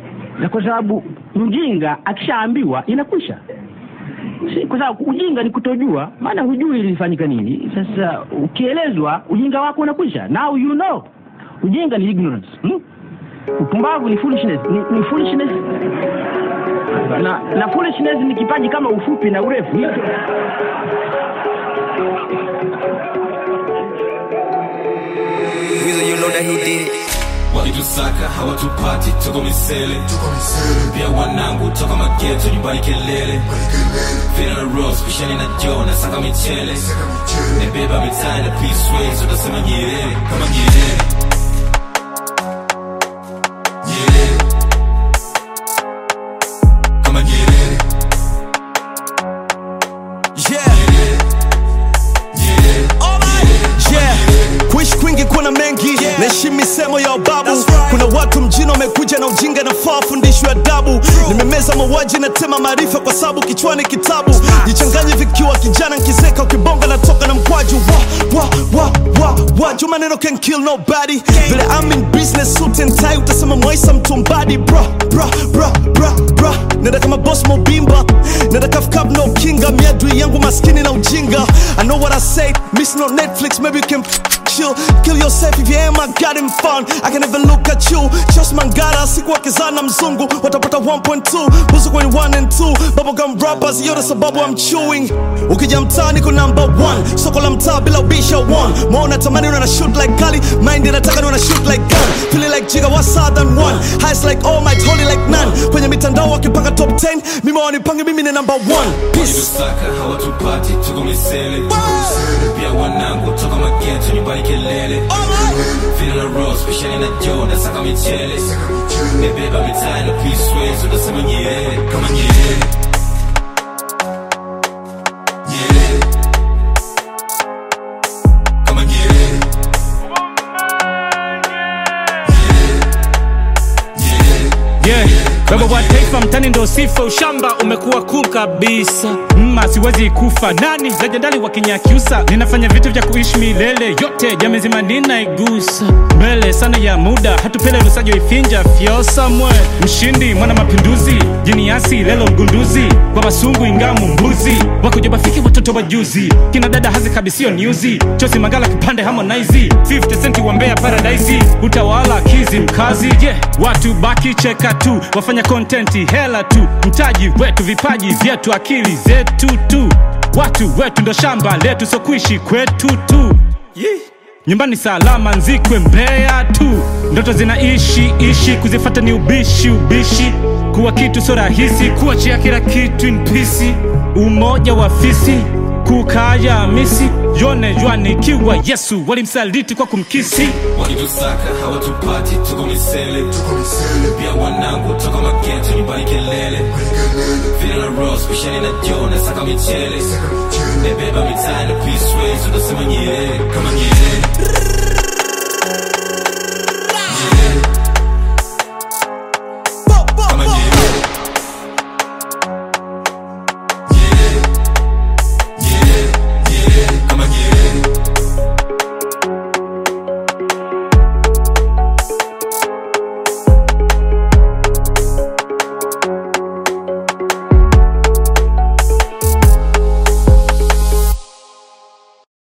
Na kwa sababu mjinga akishaambiwa inakwisha. Kwa sababu ujinga ni kutojua, maana hujui ilifanyika nini. Sasa ukielezwa ujinga wako unakwisha. Now you know. Ujinga ni ignorance. Upumbavu ni foolishness. Ni foolishness. Na foolishness ni kipaji kama ufupi na urefu. You know that he did it. Walitusaka hawatupati tuko misele pia wanangu toka mageto nyumbani kelele Fina na Rose pishani na Joe na saka michele nebeba mitai na Peace Ways utasema Nyerere kama Nyerere Nyerere kama Nyerere Kuishi kwingi kuna mengi Naheshimu misemo ya babu Kuna watu mjini wamekuja na ujinga na faa fundishwe adabu Nimemeza mauaji na tema maarifa kwa sababu kichwani kitabu Jichanganye vikiwa kijana nkizeka ukibonga na toka na mkwaju Juma neno can kill nobody Vile I'm in business suit and tie utasema mwaisa mtumbadi Bra Nenda kama boss mobimba Nenda kafkab no kinga Miadui yangu maskini na ujinga I know what I say Miss no Netflix Maybe you can chill Kill yourself if you ain't my goddamn fun I can never look at you Just mangara Siku wakizana mzungu Watapata 1.2 Buzu kwenye 1 and 2 Bubblegum rappers Yoda sababu I'm chewing Ukija mtaa niko number 1 Soko la mtaa bila ubisha 1 Mwana tamani una shoot like Kali Mind inataka una shoot like gun Feeling like Jigga what's hard than 1 Highs like all might holy like none Kwenye mitandao wakipanga top 10 Mimi wanipange mimi ni number 1 Peace Walitusaka hawatupati tuko misele pia wanangu toka mageto nyumbani kelele Fina na Rose pishani na Joe na saka michele nebeba mitai na Peace Ways utasema Nyerere kama Nyerere Nyerere kama Nyerere Baba wa taifa mtani ndo sifa ushamba umekuwa cool kabisa siwezi kufa nani legendari wa Kinyakyusa ninafanya vitu vya kuishi milele yote jamii zima ninaigusa mbele sana ya muda hatupele lusajo ifinja fiosa mwe mshindi mwana mapinduzi jiniasi lelo mgunduzi kwa basungu ingamu mbuzi wakujoba fiki watoto wajuzi kina dada hazi kabisio newsy chosi Mangala kipande Harmonize 50 centi wambea paradise utawala kizi mkazi watu baki cheka tu wafanya contenti hela tu mtaji wetu vipaji vyetu akili zetu tu watu wetu ndo shamba letu so kuishi kwetu tu nyumbani salama nzikwe Mbeya tu ndoto zinaishi kuzifata ni ubishi kuwa kitu so rahisi kuachia kila kitu in peace umoja wa fisi kukaya misi yone juani kiwa Yesu walimsaliti kwa kumkisi Walitusaka hawatupati tuko misele pia wanangu toka mageto nyumbani kelele Fina na Rose pishani na Joe na saka michele nebeba mitai na Peace Ways utasema Nyerere kama Nyerere